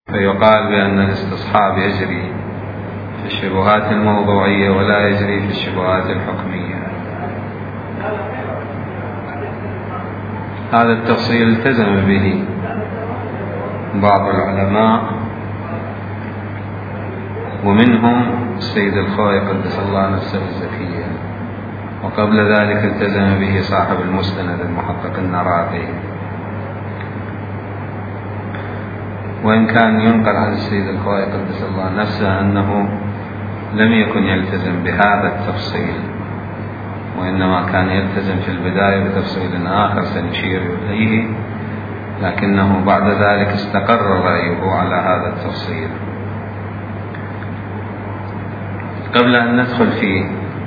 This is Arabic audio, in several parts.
فيقال بأن الاستصحاب يجري في الشبهات الموضوعية ولا يجري في الشبهات الحكمية. هذا التفصيل التزم به بعض العلماء ومنهم السيد الخوئي قدس الله نفسه الزكية، وقبل ذلك التزم به صاحب المسند المحقق النراقي، وإن كان ينقل عن السيد الخوئي قدس الله نفسه أنه لم يكن يلتزم بهذا التفصيل، وإنما كان يلتزم في البداية بتفصيل آخر سنشير إليه، لكنه بعد ذلك استقر رأيه على هذا التفصيل. قبل أن ندخل في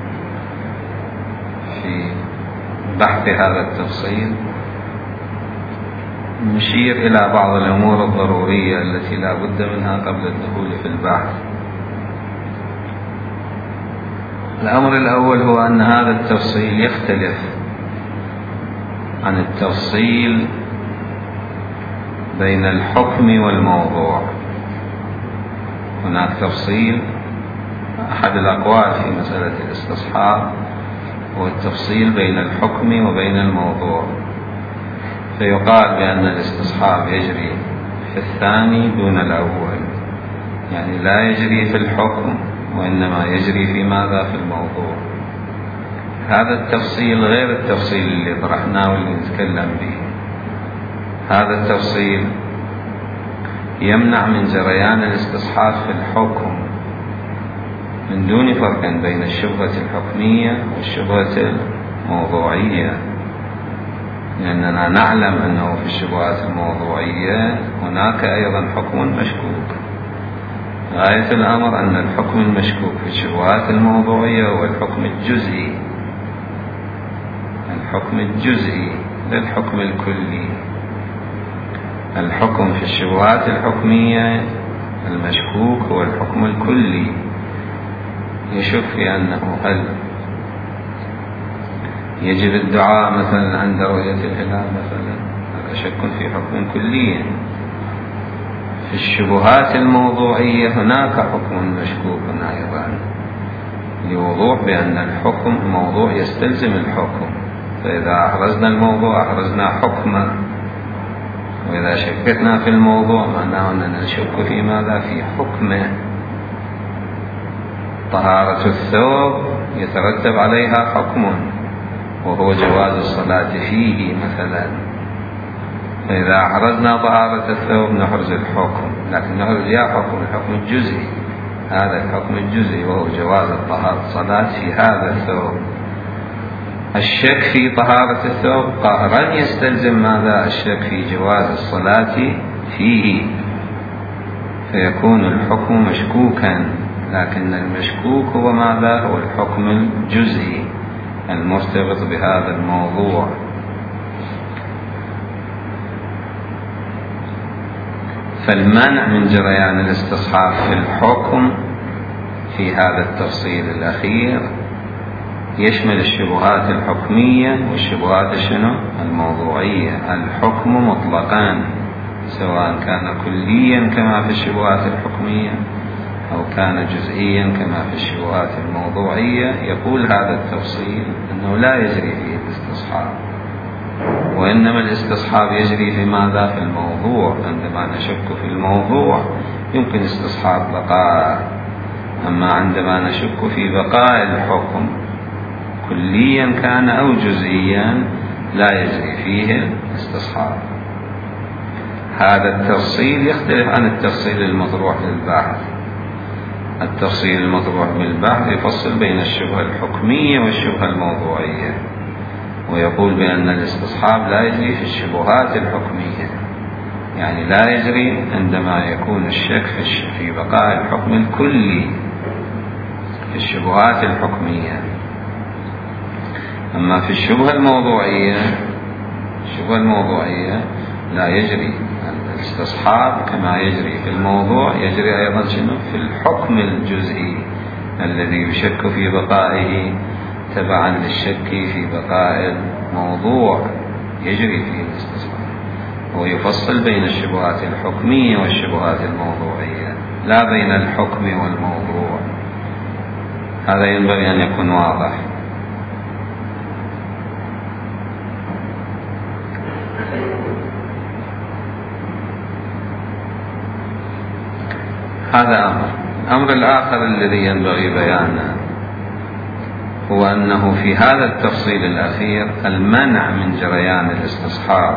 بحث هذا التفصيل نشير إلى بعض الأمور الضرورية التي لا بد منها قبل الدخول في البحث. الأمر الأول هو أن هذا التفصيل يختلف عن التفصيل بين الحكم والموضوع. هناك تفصيل، أحد الأقوال في مسألة الاستصحاب هو التفصيل بين الحكم وبين الموضوع، فيقال بأن الاستصحاب يجري في الثاني دون الأول، يعني لا يجري في الحكم وإنما يجري في ماذا؟ في الموضوع. هذا التفصيل غير التفصيل اللي طرحناه واللي نتكلم به. هذا التفصيل يمنع من جريان الاستصحاب في الحكم من دون فرق بين الشبهة الحكمية والشبهة الموضوعية، لأننا نعلم أنه في الشبهات الموضوعية هناك أيضا حكم مشكوك. غاية الأمر أن الحكم المشكوك في الشبهات الموضوعية هو الحكم الجزئي، الحكم الجزئي للحكم الكلي. الحكم في الشبهات الحكمية المشكوك هو الحكم الكلي، يشك في أنه هل يجب الدعاء مثلا عند رؤية الهلال مثلا، هذا شك في حكم كلي. في الشبهات الموضوعية هناك حكم مشكوك أيضا، لوضوح بأن الحكم الموضوع يستلزم الحكم، فإذا أحرزنا الموضوع أحرزنا حكما، وإذا شككنا في الموضوع معناه أننا نشك في ماذا؟ في حكمه. طهارة الثوب يترتب عليها حكم وهو جواز الصلاة فيه مثلا، فإذا أحرزنا طهارة الثوب نحرز الحكم، لكن نحرز يا حكم الحكم الجزئي، هذا الحكم الجزئي وهو جواز الصلاة في هذا الثوب. الشك في طهارة الثوب قهرا يستلزم ماذا؟ الشك في جواز الصلاة فيه، فيكون الحكم مشكوكا، لكن المشكوك هو ماذا؟ هو الحكم الجزئي المرتبط بهذا الموضوع. فالمنع من جريان الاستصحاب في الحكم في هذا التفصيل الأخير يشمل الشبهات الحكمية والشبهات الموضوعية. الحكم مطلقا سواء كان كليا كما في الشبهات الحكمية أو كان جزئيا كما في الشبهات الموضوعية. يقول هذا التفصيل أنه لا يجري فيه الاستصحاب، وإنما الاستصحاب يجري في ماذا؟ في الموضوع. عندما نشك في الموضوع يمكن استصحاب بقاء، أما عندما نشك في بقاء الحكم كليا كان أو جزئيا لا يجري فيه الاستصحاب. هذا التفصيل يختلف عن التفصيل المطروح للبحث. التفصيل المطروح بالبحث يفصل بين الشبهة الحكمية والشبهة الموضوعية، ويقول بأن الاستصحاب لا يجري في الشبهات الحكمية، يعني لا يجري عندما يكون الشك في بقاء الحكم الكلي في الشبهات الحكمية. أما في الشبهة الموضوعية لا يجري الاستصحاب كما يجري في الموضوع، يجري أيضا في الحكم الجزئي الذي يشك في بقائه تبعا للشك في بقاء الموضوع، يجري فيه الاستصحاب. هو يفصل بين الشبهات الحكمية والشبهات الموضوعية، لا بين الحكم والموضوع. هذا ينبغي أن يكون واضح. هذا أمر. الأمر الآخر الذي ينبغي بيانه هو أنه في هذا التفصيل الأخير المنع من جريان الاستصحاب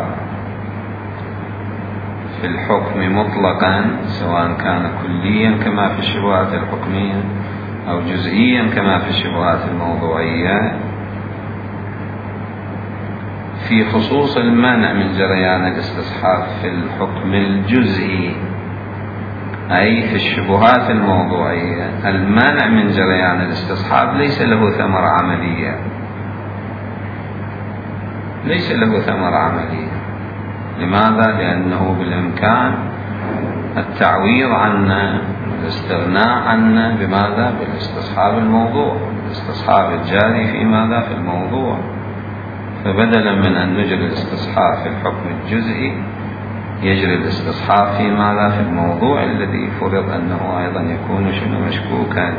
في الحكم مطلقا، سواء كان كليا كما في الشبهات الحكمية أو جزئيا كما في الشبهات الموضوعية. في خصوص المنع من جريان الاستصحاب في الحكم الجزئي، أي في الشبهات الموضوعية، المنع من جريان الاستصحاب ليس له ثمرة عملية، ليس له ثمرة عملية. لماذا؟ لأنه بالإمكان التعويض عنه، الاستغناء عنه بماذا؟ بالاستصحاب الموضوع، الاستصحاب الجاري في ماذا؟ في الموضوع. فبدلا من أن نجري الاستصحاب في الحكم الجزئي يجري الاستصحاب في ماذا؟ في الموضوع الذي فرض أنه أيضا يكون مشكوكا.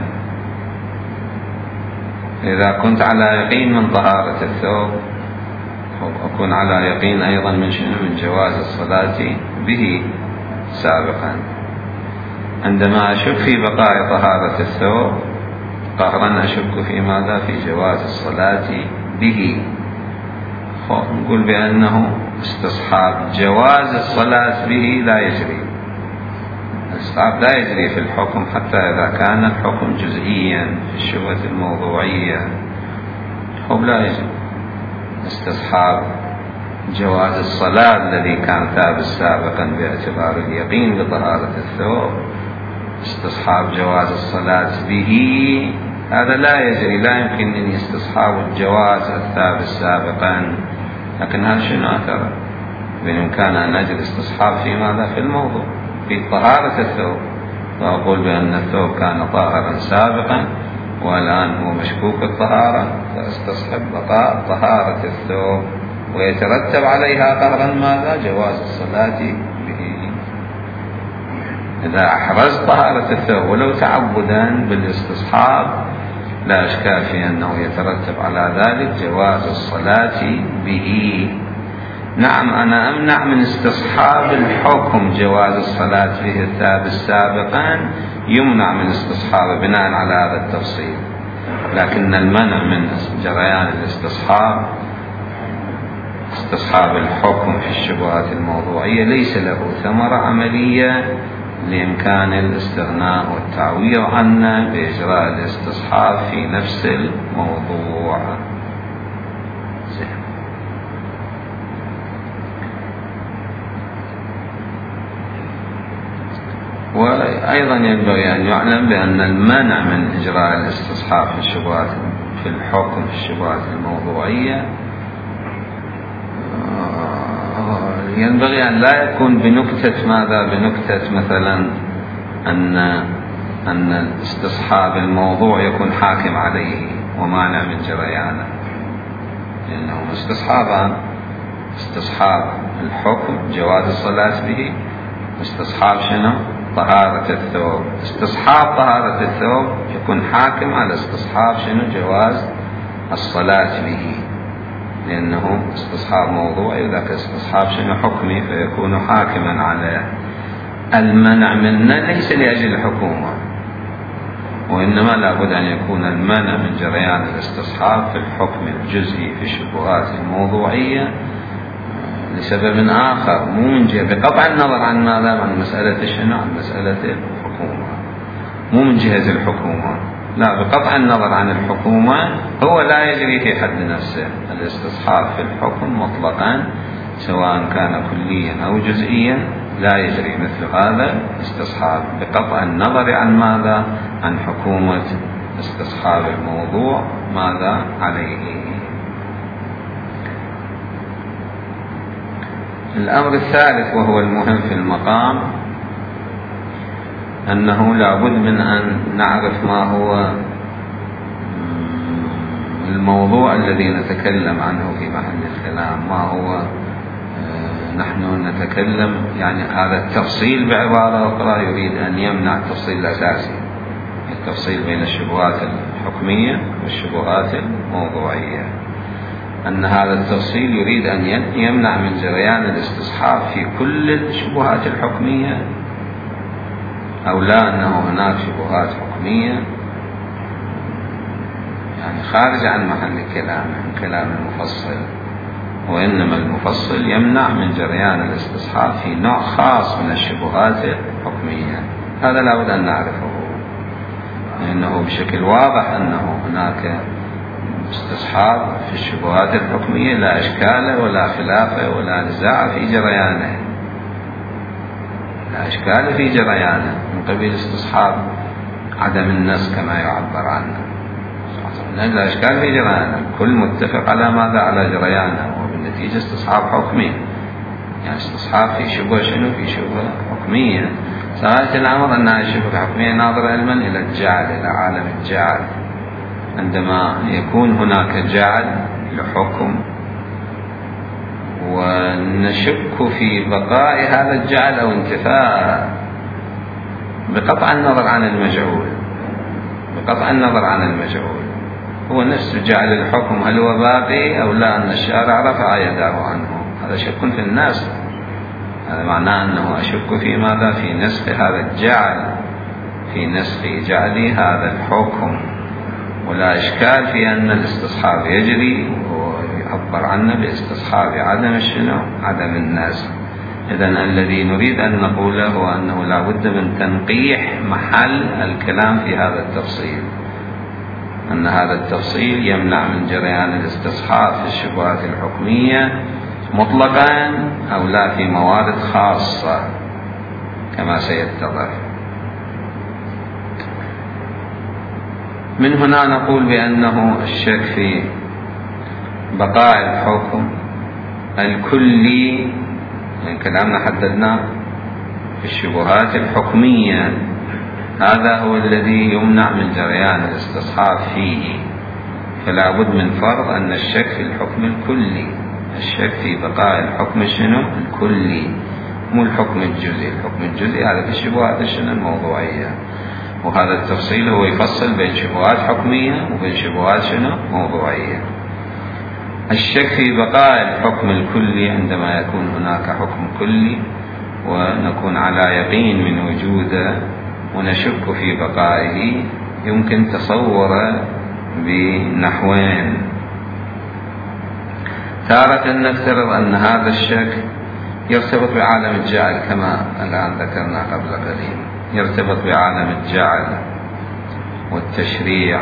إذا كنت على يقين من طهارة الثوب أكون على يقين أيضا من جواز الصلاة به سابقا. عندما أشك في بقاء طهارة الثوب قهرا أشك في ماذا؟ في جواز الصلاة به. نقول بأنه استصحاب جواز الصلاة به لا يجري، الاستصحاب لا يجري في الحكم حتى إذا كان الحكم جزئيا في الشبهة الموضوعية، الحكم لا يجري. استصحاب جواز الصلاة الذي كان ثابت سابقا باعتبار اليقين بطهارة الثوب، استصحاب جواز الصلاة به هذا لا يجري، لا يمكن أن يستصحاب الجواز الثابت سابقا. لكن هذا شنو أثر؟ بإمكاننا أن نجد استصحاب في ماذا؟ في الموضوع، في طهارة الثوب، وأقول بأن الثوب كان طاهرا سابقا والآن هو مشكوك الطهارة، فاستصحب بقاء طهارة الثوب ويترتب عليها قهرا ماذا؟ جواز الصلاة به. إذا أحرزت طهارة الثوب ولو تعبدا بالاستصحاب لا إشكال في أنه يترتب على ذلك جواز الصلاة به. نعم، أنا أمنع من استصحاب الحكم جواز الصلاة به الثابت سابقا، يمنع من استصحابه بناء على هذا التفصيل، لكن المنع من جريان الاستصحاب، استصحاب الحكم في الشبهات الموضوعية، ليس له ثمرة عملية لإمكان الاستغناء والتعويض عنه بإجراء الاستصحاب في نفس الموضوع. وأيضا ينبغي أن يعلم بأن المنع من إجراء الاستصحاب في الشبهات في الحكم في الشبهات الموضوعية ينبغي أن لا يكون بنكتة ماذا؟ بنكتة مثلا أن الاستصحاب الموضوع يكون حاكم عليه ومانع من جريانه، لأنه استصحابان: استصحاب الحكم جواز الصلاة به، استصحاب شنو؟ طهارة الثوب. استصحاب طهارة الثوب يكون حاكم على استصحاب شنو؟ جواز الصلاة به، لأنه استصحاب موضوعي وذاك استصحاب شنو؟ حكمي، فيكون حاكما على المنع منه ليس لأجل الحكومة، وإنما لابد أن يكون المنع من جريان الاستصحاب في الحكم الجزئي في الشبهات الموضوعية لسبب آخر، مو من جهة بقطع النظر عن ماذا؟ عن مسألة شنو؟ عن مسألة الحكومة، مو من جهة الحكومة، لا، بقطع النظر عن الحكومة هو لا يجري في حد نفسه الاستصحاب في الحكم مطلقا، سواء كان كليا أو جزئيا لا يجري مثل هذا استصحاب بقطع النظر عن ماذا؟ عن حكومة استصحاب الموضوع ماذا عليه. الأمر الثالث وهو المهم في المقام أنه لابد من أن نعرف ما هو الموضوع الذي نتكلم عنه في محل الكلام، ما هو نحن نتكلم يعني هذا التفصيل بعبارة أخرى يريد أن يمنع التفصيل الأساسي، التفصيل بين الشبهات الحكمية والشبهات الموضوعية، أن هذا التفصيل يريد أن يمنع من جريان الاستصحاب في كل الشبهات الحكمية، أو لا أنه هناك شبهات حكمية يعني خارج عن محل الكلام، عن كلام المفصل، وإنما المفصل يمنع من جريان الاستصحاب في نوع خاص من الشبهات الحكمية. هذا لا بد أن نعرفه، لأنه بشكل واضح أنه هناك استصحاب في الشبهات الحكمية لا إشكال ولا خلاف ولا نزاع في جريانه، لا إشكال في جريانه من قبيل استصحاب عدم النص كما يعبر عنه، لا إشكال في جريانه، كل متفق على ماذا؟ على جريانه، وبالنتيجة استصحاب حكمي، يعني استصحاب في شبهة شنو؟ في شبهة حكمية. سألت الأمر أنها شبهة حكمية ناظرة علما إلى الجعل، إلى عالم الجعل، عندما يكون هناك جعل لحكم ونشك في بقاء هذا الجعل أو انتفاء بقطع النظر عن المجعول، بقطع النظر عن المجعول، هو نفس جعل الحكم هل هو باقي أو لا، أن الشارع رفع يده عنه، هذا شك في النسخ، هذا معناه أنه أشك في ماذا؟ في نسخ هذا الجعل، في نسخ جعل هذا الحكم، ولا إشكال في أن الاستصحاب يجري ويعبر عنه باستصحاب عدم الشنو؟ عدم النسخ. إذن الذي نريد أن نقوله هو أنه لا بد من تنقيح محل الكلام في هذا التفصيل، أن هذا التفصيل يمنع من جريان الاستصحاب في الشبهات الحكمية مطلقا أو لا في موارد خاصة كما سيتضح. من هنا نقول بأنه الشك في بقاء الحكم الكلي، يعني كلامنا حددنا في الشبهات الحكمية، هذا هو الذي يمنع من جريان الاستصحاب فيه، فلا بد من فرض أن الشك في الحكم الكلي، الشك في بقاء الحكم شنو؟ الكلي، مو الحكم الجزئي، الحكم الجزئي هذا في الشبهات الشنو؟ الموضوعية، وهذا التفصيل هو يفصل بين شبهات حكمية وبين شبهات شنو؟ موضوعية. الشك في بقاء الحكم الكلي عندما يكون هناك حكم كلي ونكون على يقين من وجوده ونشك في بقائه، يمكن تصوره بنحوين. تارة نفترض أن هذا الشك يرتبط بعالم الجعل كما الآن ذكرنا قبل قليل، يرتبط بعالم الجعل والتشريع،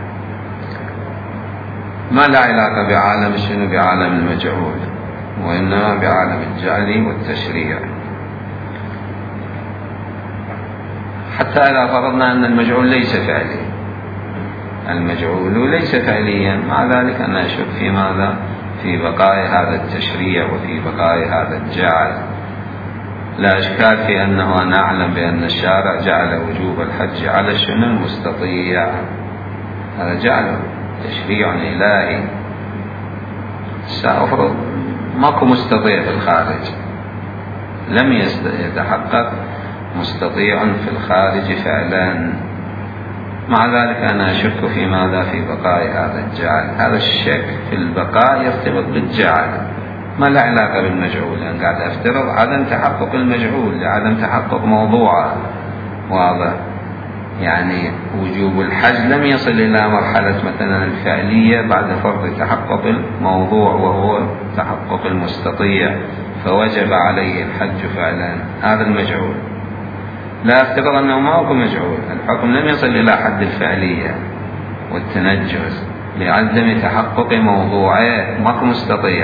ما لا علاقة بعالم شنو؟ بعالم المجعول، وإنما بعالم الجعل والتشريع. حتى إذا فرضنا أن المجعول ليس فعلي، المجعول ليس فعليا، مع ذلك أنا أشك في ماذا؟ في بقاء هذا التشريع وفي بقاء هذا الجعل. لا إشكال في أنه أنا أعلم بأن الشارع جعل وجوب الحج على شنو؟ المستطيع، هذا جعله تشريع إلهي. سأفرض ماكو مستطيع في الخارج، لم يتحقق مستطيع في الخارج فعلا، مع ذلك أنا أشك في ماذا؟ في بقاء هذا الجعل. هذا الشك في البقاء يرتبط بالجعل، ما له علاقة بالمجعول، لأن يعني قاعد أفترض عدم تحقق المجعول لعدم تحقق موضوعه، واضح؟ يعني وجوب الحج لم يصل إلى مرحلة مثلا الفعلية بعد فرض تحقق الموضوع وهو تحقق المستطيع، فوجب عليه الحج فعلا، هذا المجعول. لا افترض أنه ما هو مجعول، الحكم لم يصل إلى حد الفعلية والتنجز لعدم تحقق موضوعه، ما هو مستطيع،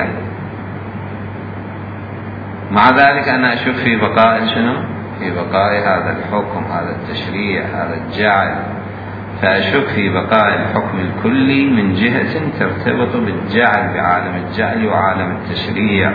مع ذلك أنا أشوف في بقاء شنو؟ في بقاء هذا الحكم، هذا التشريع، هذا الجعل، فأشك في بقاء الحكم الكلي من جهة ترتبط بالجعل، بعالم الجعل وعالم التشريع،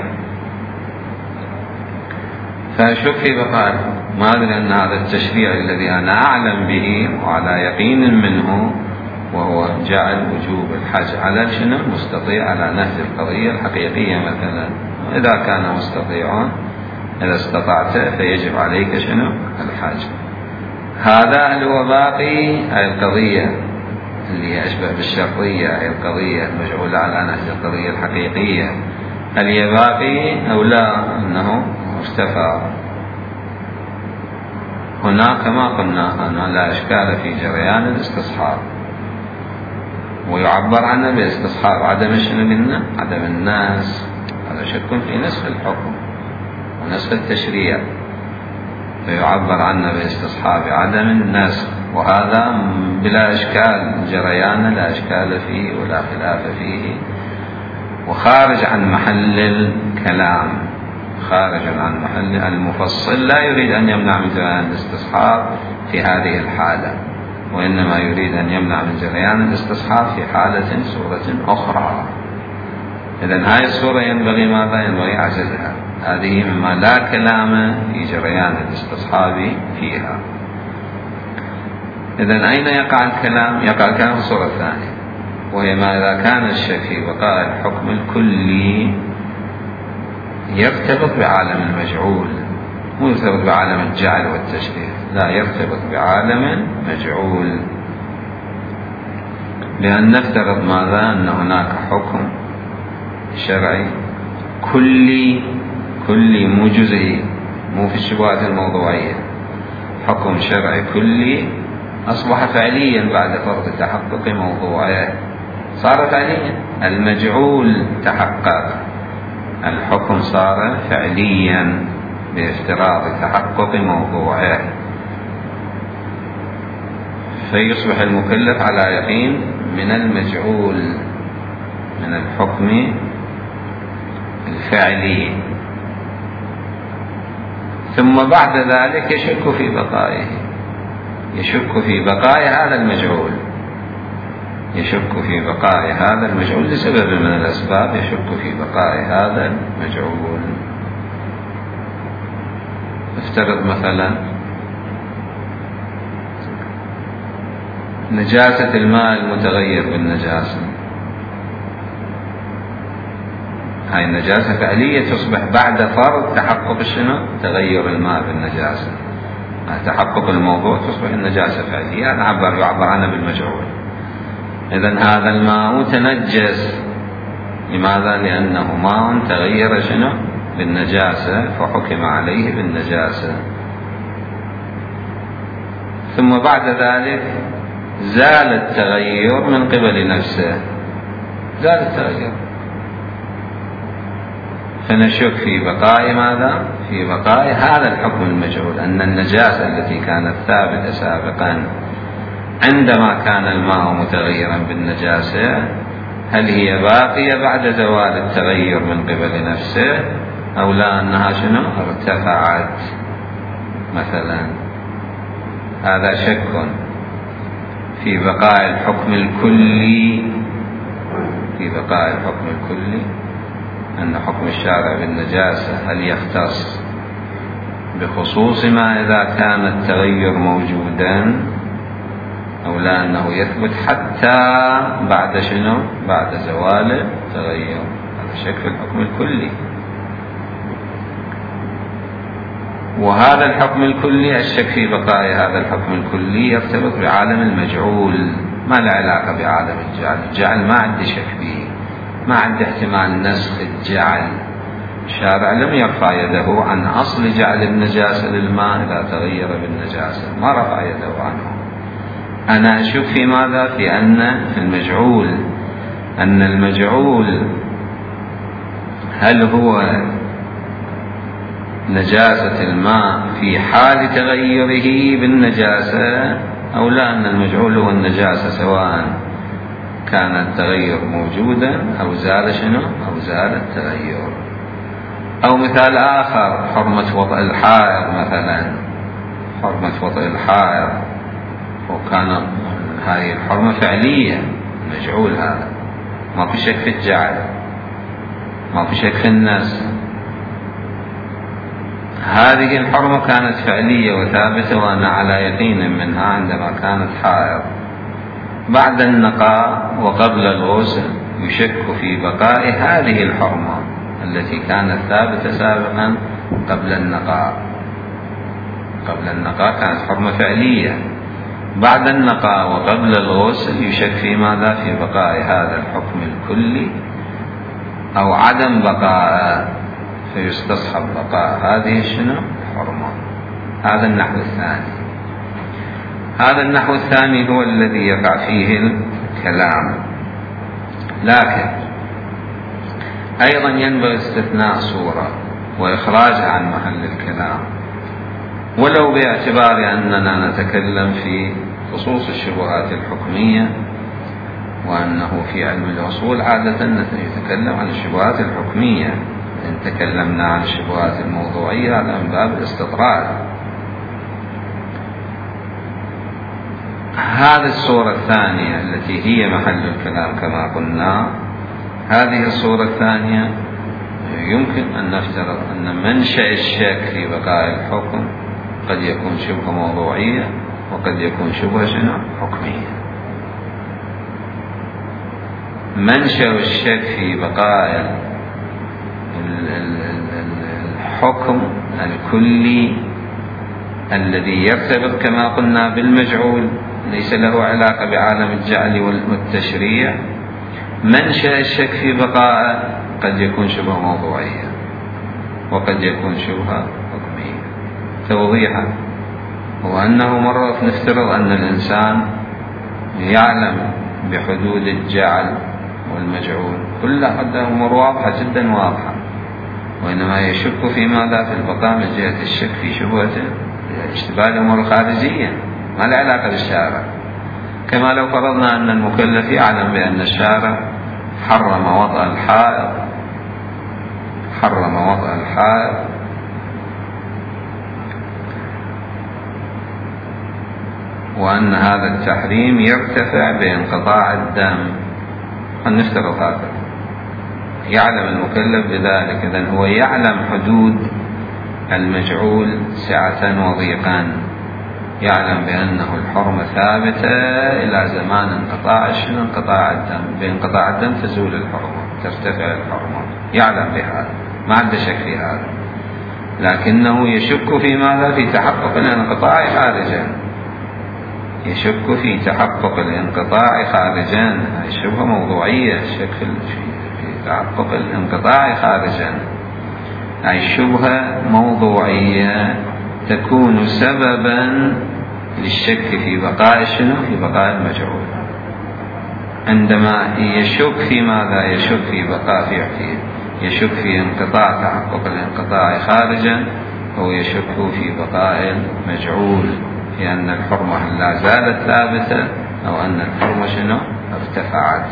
فأشك في بقاء الحكم، ما أدري أن هذا التشريع الذي أنا أعلم به وعلى يقين منه وهو جعل وجوب الحج على شنو؟ المستطيع، على نفس القضية الحقيقية مثلا، إذا كانوا مستطيعون إذا استطعت فيجب عليك شنو؟ الحج. هذا اللي هو باقي أي القضية اللي هي أشبه بالشرطية، أي القضية المجعولة على نهج القضية الحقيقية. هل هي باقي أو لا؟ أنه اختفى. هناك ما قلنا أنه لا إشكال في جريان الاستصحاب، ويعبر عنه باستصحاب عدم شنو؟ عدم الناس. هذا شك في نسخ الحكم ونسخ التشريع، فيعبر عنه باستصحاب عدم النسخ، وهذا بلا إشكال جريان لا إشكال فيه ولا خلاف فيه، وخارج عن محل الكلام، خارج عن محل المفصل لا يريد أن يمنع من جريان الاستصحاب في هذه الحالة، وإنما يريد أن يمنع من جريان الاستصحاب في حالة صورة أخرى. إذن هذه الصورة ينبغي ماذا؟ ينبغي عزلها. هذه مما لا كلام في جريان الاستصحاب فيها. إذن أين يقع الكلام؟ يقع الكلام في الصورة الثانية، وهي ما إذا كان الشك في بقاء الحكم الكلي يرتبط بعالم المجعول، مو يرتبط بعالم الجعل والتشريع، لا، يرتبط بعالم مجعول. لأن نفترض ماذا؟ أن هناك حكم شرعي كلي مو جزئي، مو في الشبهات الموضوعية، حكم شرعي كلي أصبح فعليا بعد فرض تحقق موضوعه، صار فعليا. المجعول تحقق، الحكم صار فعليا بافتراض تحقق موضوعه، فيصبح المكلف على يقين من المجعول، من الحكم الفعلي، ثم بعد ذلك يشك في بقائه، يشك في بقاء هذا المجعول، يشك في بقاء هذا المجعول لسبب من الأسباب، يشك في بقاء هذا المجعول. افترض مثلا نجاسة الماء المتغير بالنجاسة، هاي النجاسة فعلية تصبح بعد فرض تحقق شنو؟ تغير الماء بالنجاسة، تحقق الموضوع تصبح النجاسة فعلية، يعبر عنها بالمجعول. إذن هذا الماء تنجس، لماذا؟ لأنه ماء تغير شنو؟ بالنجاسة، فحكم عليه بالنجاسة. ثم بعد ذلك زال التغير من قبل نفسه، زال التغير، فنشك في بقاء ماذا؟ في بقاء هذا الحكم المجعول، أن النجاسة التي كانت ثابتة سابقا عندما كان الماء متغيرا بالنجاسة، هل هي باقية بعد زوال التغير من قبل نفسه أو لا، أنها شنو؟ ارتفعت مثلا. هذا شك في بقاء الحكم الكلي، في بقاء الحكم الكلي، أن حكم الشارع بالنجاسة هل يختص بخصوص ما إذا كان التغير موجودا أو لا، أنه يثبت حتى بعد شنو؟ بعد زوال التغير. هذا شك في الحكم الكلي. وهذا الحكم الكلي، الشك في بقاء هذا الحكم الكلي يرتبط بعالم المجعول، ما له علاقة بعالم الجعل. الجعل ما عندي شك فيه، ما عندي احتمال نسخ الجعل، الشارع لم يرفع يده عن أصل جعل النجاسة للماء إذا تغير بالنجاسة، ما رفع يده عنه. أنا أشك في ماذا؟ في أن المجعول، أن المجعول هل هو نجاسة الماء في حال تغيره بالنجاسة أو لا، أن المجعول هو النجاسة سواء كان التغير موجودا أو زال شنو؟ أو زال التغير. أو مثال آخر، حرمة وطئ الحائض مثلا، حرمة وطئ الحائض، وكان هذه الحرمة فعلية، مجعول، هذا ما في شك في الجعل، ما في شك في النسخ. هذه الحرمة كانت فعلية وثابتة وأنا على يقين منها عندما كانت حائض. بعد النقاء وقبل الغسل يشك في بقاء هذه الحرمة، التي كانت ثابتة سابقا قبل النقاء. قبل النقاء كانت حرمة فعلية، بعد النقاء وقبل الغسل يشك في ماذا؟ في بقاء هذا الحكم الكلي أو عدم بقاء، فيستصحب بقاء هذه الحرمة. هذا النحو الثاني. هذا النحو الثاني هو الذي يقع فيه الكلام، لكن أيضا ينبغي استثناء صورة وإخراجها عن محل الكلام، ولو باعتبار أننا نتكلم في خصوص الشبهات الحكمية، وأنه في علم الأصول عادة نتكلم عن الشبهات الحكمية. إن تكلمنا عن الشبهات الموضوعية هذا من باب الاستطراد. هذه الصورة الثانية التي هي محل الكلام كما قلنا، هذه الصورة الثانية يمكن أن نفترض أن منشأ الشك في بقاء الحكم قد يكون شبهة موضوعية وقد يكون شبهة حكمية. منشأ الشك في بقاء الحكم الكلي الذي يرتبط كما قلنا بالمجعول، ليس له علاقة بعالم الجعل والتشريع. منشأ الشك في بقاء قد يكون شبهة موضوعية وقد يكون شبهة حكمية. توضيحا هو أنه مرة نفترض أن الإنسان يعلم بحدود الجعل والمجعول، كل هذه أمور واضحة جدا واضحة، وإنما يشك في ماذا؟ في البقاء من جهة الشك في شبهة اشتباه الأمور الخارجية، ما له علاقة بالشارع. كما لو فرضنا أن المكلف يعلم بأن الشارع حرم وضع الحائض وأن هذا التحريم يرتفع بانقطاع الدم، أن نفترض هذا، يعلم المكلف بذلك، إذن هو يعلم حدود المجعول سعة وضيقا، يعلم بأنه الحرمة ثابتة إلى زمان انقطاع الدم، بانقطاع الدم تزول الحرمة، ترتفع الحرمة، يعلم بهذا، ما عنده شك في هذا، لكنه يشك في ماذا؟ في تحقق الانقطاع خارجا، يشك في تحقق الانقطاع خارجا. هذه شبهة موضوعية، الشك في تحقق الانقطاع خارجا، هذه شبهة موضوعية تكون سببا للشك في بقاء في بقاء المجعول. عندما يشك في ماذا؟ يشك في بقاء يشك في انقطاع تحقق الانقطاع خارجا، هو يشك في بقاء المجعول، في أن الحرمة لا زالت ثابتة أو أن الحرمة ارتفعت.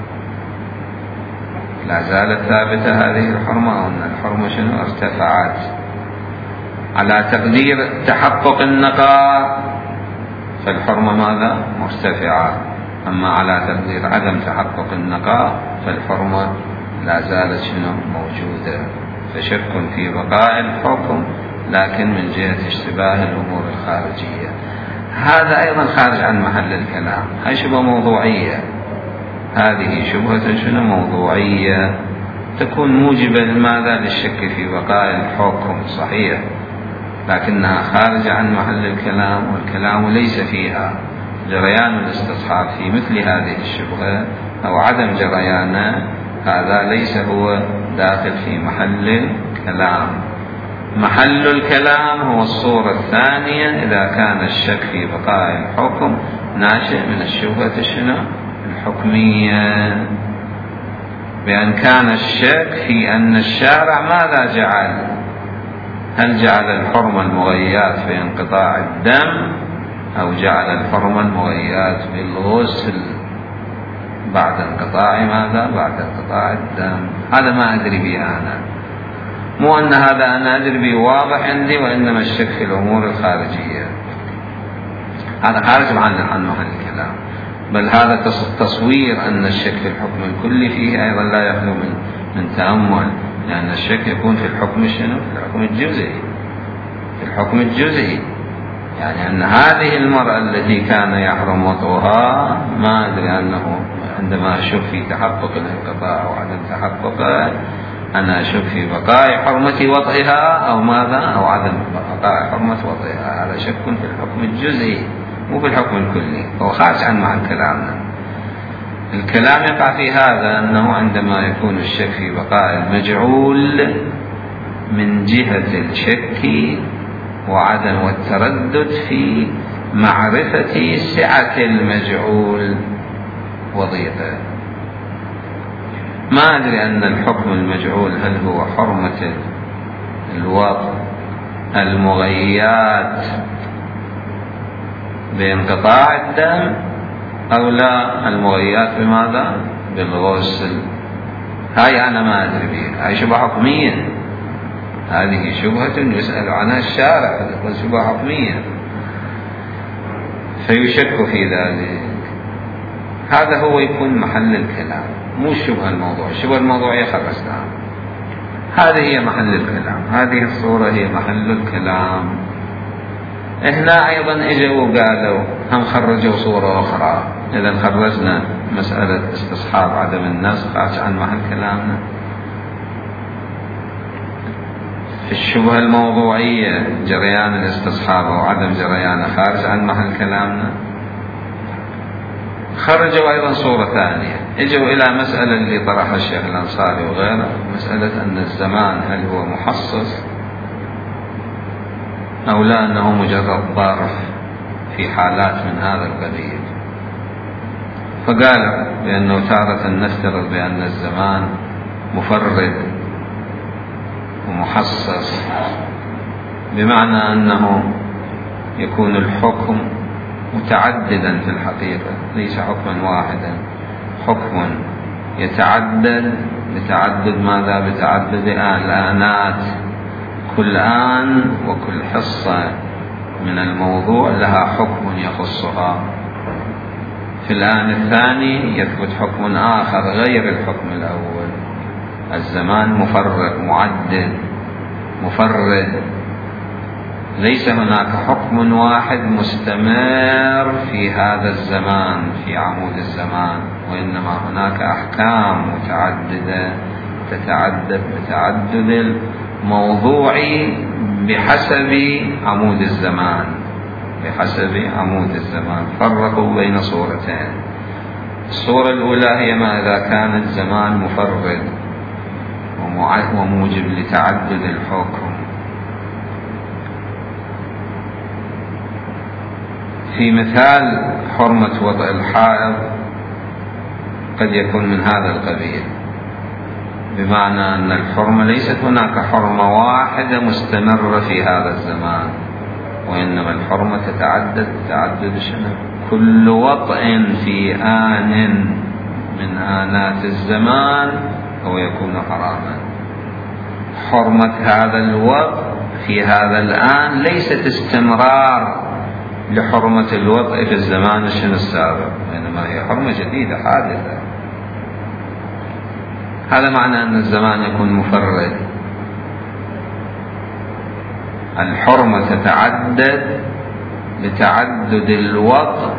لا زالت ثابتة هذه الحرمة أو أن الحرمة ارتفعت. على تقدير تحقق النقاء فالحرمة ماذا؟ مرتفعة. أما على تقدير عدم تحقق النقاء فالحرمة لا زالت موجودة. فشك في بقاء الحكم لكن من جهة اشتباه الأمور الخارجية. هذا أيضا خارج عن محل الكلام، هذه شبهة موضوعية، هذه شبهة موضوعية تكون موجبة لماذا؟ للشك في بقاء الحكم، صحيح، لكنها خارج عن محل الكلام، والكلام ليس فيها. جريان الاستصحاب في مثل هذه الشبهة أو عدم جريانه هذا ليس هو داخل في محل الكلام. محل الكلام هو الصورة الثانية، إذا كان الشك في بقاء الحكم ناشئ من الشبهة الحكمية، بأن كان الشك في أن الشارع ماذا جعل؟ هل جعل الحرمة المغيات بانقطاع الدم أو جعل الحرمة المغيات بالغسل بعد انقطاع ماذا؟ بعد انقطاع الدم. هذا ما أدري به أنا، مو أن هذا أنا أدري به واضح عندي، وإنما الشك في الأمور الخارجية هذا خارج عن محل الكلام. بل هذا تصوير أن الشك في الحكم الكلي فيه أيضا لا يخلو من تأمل، لأن الشك يكون في الحكم في الحكم الجزئي، يعني أن هذه المرأة التي كان يحرم وطئها ما أدري أنه عندما أشك في تحقق الانقطاع وعدم تحققه أنا أشك في بقاء حرمة وطئها أو ماذا، أو عدم بقاء حرمة وطئها. هذا شك في الحكم الجزئي مو في الحكم الكلي، هو خارج عن معنى كلامنا. الكلام يقع في هذا أنه عندما يكون الشك في بقاء المجعول من جهة الشك وعدم والتردد في معرفة سعة المجعول وضيقه. ما أدري أن الحكم المجعول هل هو حرمة الوطء المغيات بانقطاع الدم أو لا المغيات بماذا؟ بالغسل. هاي أنا ما أدري بها، هاي شبهة حكمية، هذه شبهة يسأل عنها الشارع، تقول شبهة حكمية فيشك في ذلك. هذا هو يكون محل الكلام، مو الشبهة الموضوع. الشبهة الموضوعية خرجتها، هذه هي محل الكلام، هذه الصورة هي محل الكلام. هنا أيضا اجوا وقالوا هم خرجوا صورة أخرى. إذا خرجنا مسألة استصحاب عدم النسخ خارج عن محل كلامنا. في الشبهة الموضوعية جريان الاستصحاب وعدم جريانه خارج عن محل كلامنا. خرجوا أيضا صورة ثانية، اجوا إلى مسألة اللي طرحها الشيخ الأنصاري وغيره، مسألة أن الزمان هل هو محصص أو لا، أنه مجرد ظرف في حالات من هذا القبيل. فقالوا بأنه تارة نفترض بأن الزمان مفرد ومحصص، بمعنى أنه يكون الحكم متعددا في الحقيقة، ليس حكما واحدا، حكم يتعدد بتعدد ماذا؟ بتعدد الآنات، كل آن وكل حصة من الموضوع لها حكم يخصها. في الآن الثاني يثبت حكم آخر غير الحكم الأول. الزمان مفرد معدد مفرد، ليس هناك حكم واحد مستمر في هذا الزمان في عمود الزمان، وإنما هناك أحكام متعددة تتعدد بتعدد الموضوع بحسب عمود الزمان. بحسب عمود الزمان فرقوا بين صورتين. الصورة الأولى هي ما إذا كان الزمان مفرد وموجب لتعدد الحكم. في مثال حرمة وطئ الحائض قد يكون من هذا القبيل، بمعنى أن الحرمة ليست هناك حرمة واحدة مستمرة في هذا الزمان، وإنما الحرمة تتعدد تعدد شنو؟ كل وطئ في آن من آنات الزمان هو يكون حراما. حرمة هذا الوطئ في هذا الآن ليست استمرار لحرمة الوطئ في الزمان السابق، وإنما هي حرمة جديدة حادثة. هذا معنى أن الزمان يكون مفرد. الحرمة تتعدد بتعدد الوطئ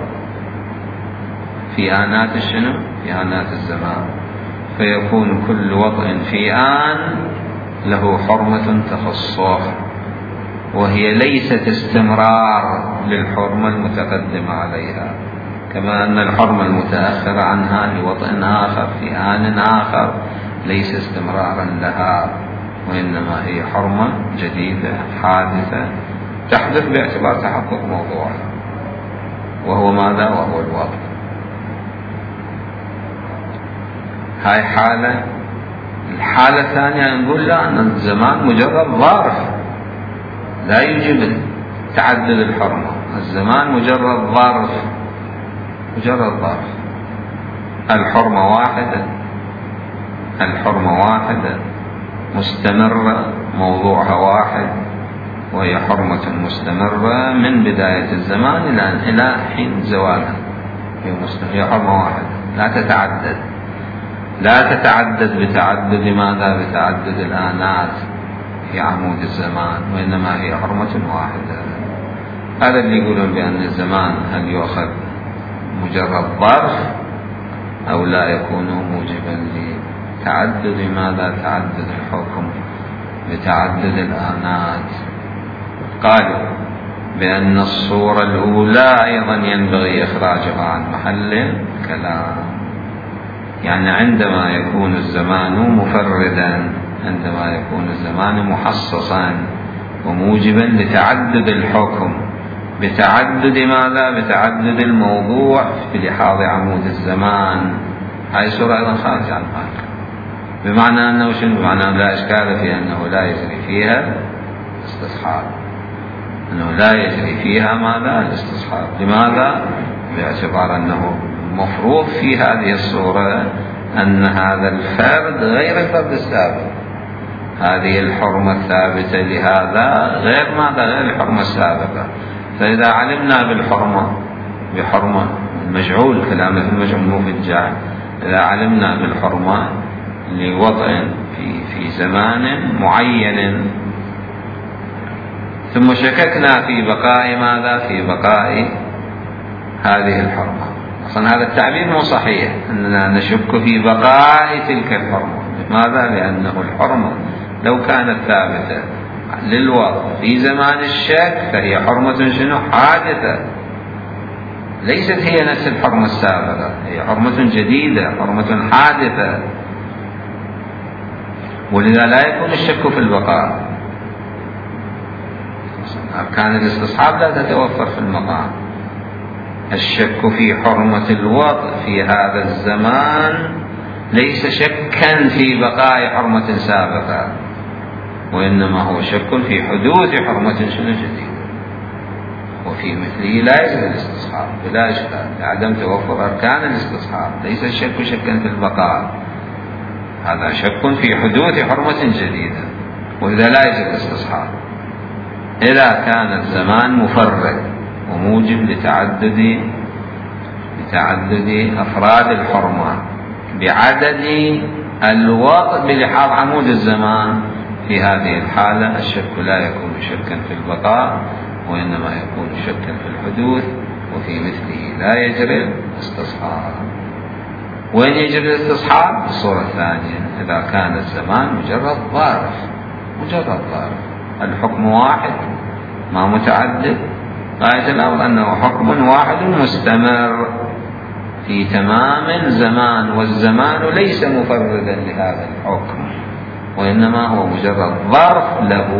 في آنات في آنات الزمان، فيكون كل وطئ في آن له حرمة تخصه، وهي ليست استمرار للحرمة المتقدمة عليها، كما أن الحرمة المتأخرة عنها لوطئ آخر في آن آخر ليس استمرارا لها، وإنما هي حرمة جديدة حادثة تحدث باعتبار تحقق موضوعها، وهو ماذا؟ وهو الوطئ. هاي حالة. الحالة الثانية نقول لا، أن الزمان مجرد ظرف لا يوجب تعدد الحرمة، الزمان مجرد ظرف، مجرد ظرف. الحرمة واحدة، الحرمة واحدة مستمرة، موضوعها واحد، وهي حرمة مستمرة من بداية الزمان إلى حين زوالها. هي حرمة واحدة لا تتعدد، لا تتعدد بتعدد ماذا؟ بتعدد الآنات في عمود الزمان، وإنما هي حرمة واحدة. هذا اللي يقولون بأن الزمان هل يؤخذ مجرد ظرف أو لا يكون موجبا تعدد ماذا؟ تعدد الحكم بتعدد الآنات. قالوا بأن الصورة الأولى أيضا ينبغي إخراجها عن محل الكلام، يعني عندما يكون الزمان مفردا، عندما يكون الزمان محصصا وموجبا لتعدد الحكم بتعدد ماذا؟ بتعدد الموضوع بلحاظ عمود الزمان، هذه الصورة أيضا خارج عن هذا، بمعنى أنه شنو؟ بمعنى أنه لا إشكال في أنه لا يجري فيها استصحاب، أنه لا يجري فيها ماذا؟ الاستصحاب. لماذا؟ باعتبار أنه مفروض في هذه الصورة أن هذا الفرد غير الفرد السابق، هذه الحرمة الثابتة لهذا غير ماذا؟ غير الحرمة السابقة. فإذا علمنا بحرمة المجعول، كلامنا في المجعول مو في الجعل، إذا علمنا بالحرمة لوضع في زمان معين ثم شككنا في بقاء ماذا؟ في بقاء هذه الحرمة. أصلا هذا التعبير مو صحيح، أننا نشك في بقاء تلك الحرمة. لماذا؟ لأنه الحرمة لو كانت ثابتة للوضع في زمان الشك فهي حرمة شنو؟ حادثة، ليست هي نفس الحرمة السابقة، هي حرمة جديدة، حرمة حادثة، ولذا لا يكون الشك في البقاء. أركان الاستصحاب لا تتوفر في المقام. الشك في حرمة الوضع في هذا الزمان ليس شكا في بقاء حرمة سابقة، وإنما هو شك في حدوث حرمة شنو جديدة، وفي مثله لا يجوز الاستصحاب بلا إشكال لعدم توفر أركان الاستصحاب. ليس الشك شكا في البقاء، هذا شك في حدوث حرمة جديدة، ولذا لا يجوز الاستصحاب إذا كان الزمان مفرد وموجب لتعدد أفراد الحرمة بعدد الوقت بلحاظ عمود الزمان. في هذه الحالة الشك لا يكون شكا في البقاء، وإنما يكون شكا في الحدوث، وفي مثله لا يجري الاستصحاب. وين يجري الاستصحاب؟ الصورة الثانية، إذا كان الزمان مجرد ظرف، الحكم واحد ما متعدد، غاية الأمر أنه حكم واحد مستمر في تمام الزمان، والزمان ليس مفردا لهذا الحكم، وإنما هو مجرد ظرف له.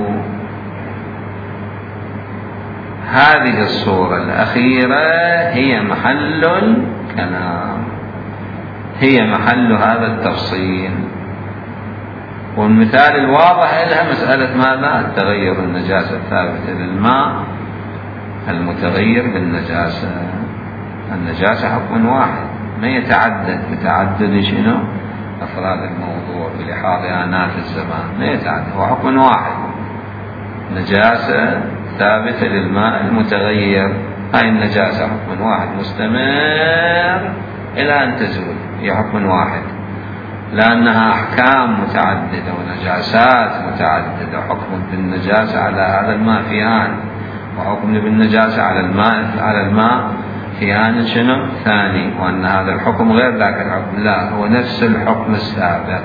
هذه الصورة الأخيرة هي محل الكلام، هي محل هذا التفصيل. والمثال الواضح لها مسألة ماذا؟ التغير النجاسة الثابتة للماء المتغير بالنجاسة. النجاسة حكم واحد ما يتعدد بتعدد شنو؟ أفراد الموضوع بلحاظ آنات الزمان، ما يتعدد، هو حكم واحد، نجاسة ثابتة للماء المتغير. هاي النجاسة حكم واحد مستمر إلى أن تزول، هي حكم واحد، لأنها أحكام متعددة ونجاسات متعددة. حكم بالنجاسة على هذا الماء في آن، وحكم بالنجاسة على الماء في آن شنو؟ ثاني، وأن هذا الحكم غير ذاك الحكم، لا هو نفس الحكم السابق.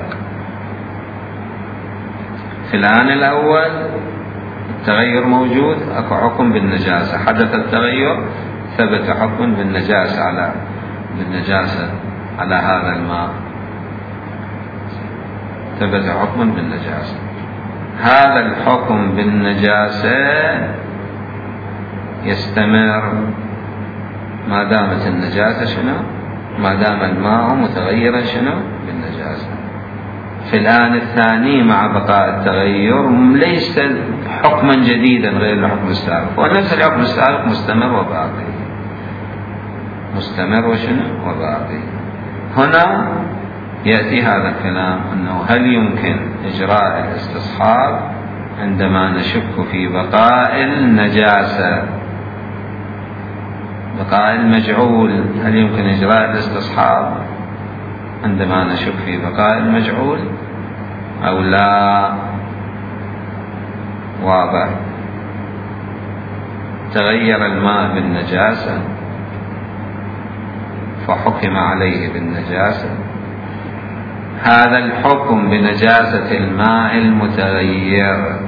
في الآن الأول التغير موجود، أكو حكم بالنجاسة، حدث التغير ثبت حكم بالنجاسة على هذا الماء، ثبت حكم بالنجاسة. هذا الحكم بالنجاسة يستمر ما دامت النجاسة شنو؟ ما دام الماء متغيرا شنو؟ بالنجاسة. في الآن الثاني مع بقاء التغير ليس حكما جديدا غير الحكم السابق، ونفس الحكم السابق مستمر وباقي، مستمر وشنو؟ وباقي. هنا يأتي هذا الكلام أنه هل يمكن إجراء الاستصحاب عندما نشك في بقاء النجاسة، بقاء المجعول، هل يمكن إجراء الاستصحاب عندما نشك في بقاء المجعول أو لا؟ واضح. تغير الماء بالنجاسة فحكم عليه بالنجاسة، هذا الحكم بنجاسة الماء المتغير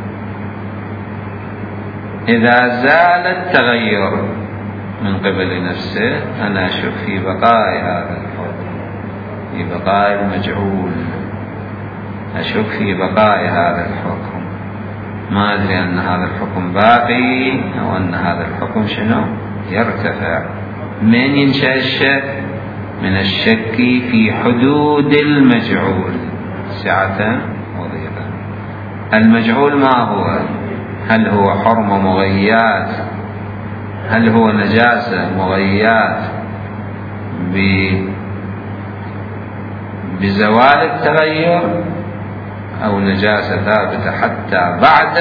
إذا زال التغير من قبل نفسه أنا أشك في بقاء هذا الحكم، في بقاء المجعول، أشك في بقاء هذا الحكم، ما أدري أن هذا الحكم باقي أو أن هذا الحكم شنو يرتفع. من ينشأ الشك؟ من الشك في حدود المجعول سعة وضيقا. المجعول ما هو؟ هل هو حرمة مغيات؟ هل هو نجاسة مغيات بزوال التغير أو نجاسة ثابتة حتى بعد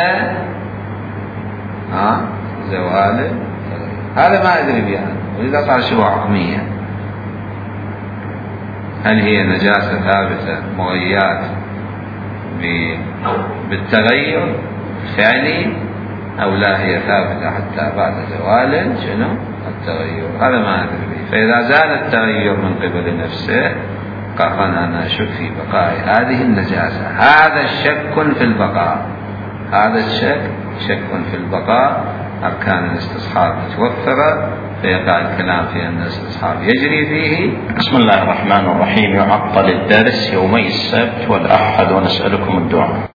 زوال التغير؟ هذا ما أدري بها، ولذا صار شبهة حكمية. هل هي نجاسة ثابتة مغيات بالتغير الفعلي أو لا هي ثابتة حتى بعد زوال شنو التغير؟ هذا ما أدري به. فإذا زال التغير من قبل نفسه قفنا أنا أشك في بقاء هذه النجاسة. هذا شك في البقاء، هذا الشك شك في البقاء. أركان الاستصحاب متوفرة، فيقع الكلام في أن الاستصحاب يجري فيه. بسم الله الرحمن الرحيم. يعطل الدرس يومي السبت والأحد ونسألكم الدعاء.